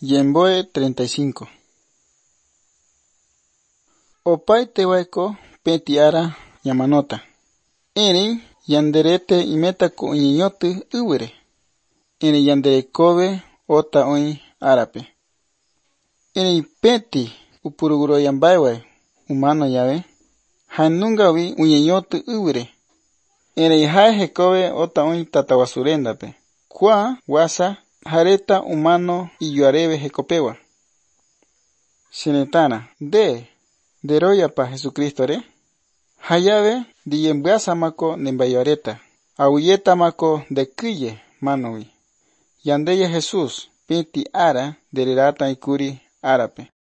Yemboe 35. Opaite waiko peti ara yamanota. Eri yanderete imetako uñeñote uwere. Eri yanderekobe ota oin arape. Eri peti upuruguro yambaiwe humano yawe. Hanungawi uñeñote uwere. Eri jaejekobe ota oin tatawasurendape. Kwa wasa hareta humano iyuarebe jekopewa. Shenetana, deroya pa Jesucristo re. Hayabe diyembuasa mako nembayareta. Auyeta mako de kuye manowi. Yandeya Jesús peti ara dererata ikuri arape.